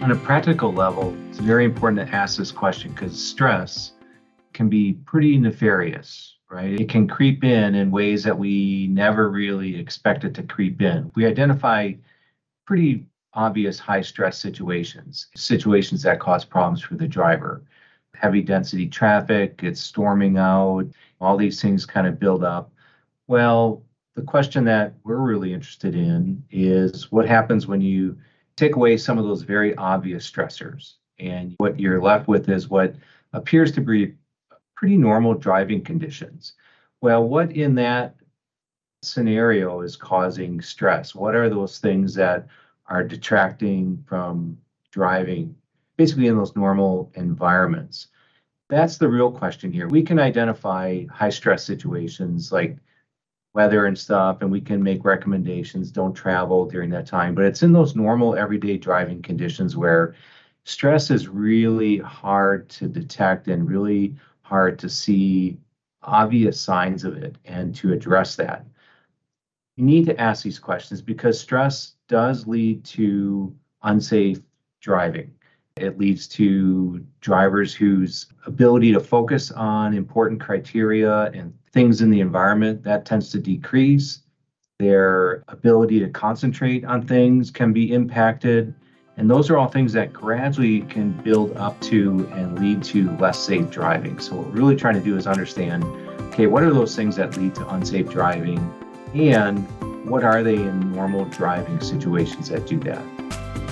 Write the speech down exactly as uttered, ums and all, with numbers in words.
On a practical level, it's very important to ask this question because stress can be pretty nefarious, right? It can creep in in ways that we never really expect it to creep in. We identify pretty obvious high stress situations, situations that cause problems for the driver. Heavy density traffic, it's storming out, all these things kind of build up. Well, the question that we're really interested in is what happens when you take away some of those very obvious stressors. And what you're left with is what appears to be pretty normal driving conditions. Well, what in that scenario is causing stress? What are those things that are detracting from driving, basically in those normal environments? That's the real question here. We can identify high stress situations like weather and stuff, and we can make recommendations, don't travel during that time. But it's in those normal everyday driving conditions where stress is really hard to detect and really hard to see obvious signs of it and to address that. You need to ask these questions because stress does lead to unsafe driving. It leads to drivers whose ability to focus on important criteria and things in the environment, that tends to decrease. Their ability to concentrate on things can be impacted. And those are all things that gradually can build up to and lead to less safe driving. So what we're really trying to do is understand, okay, what are those things that lead to unsafe driving? And what are they in normal driving situations that do that?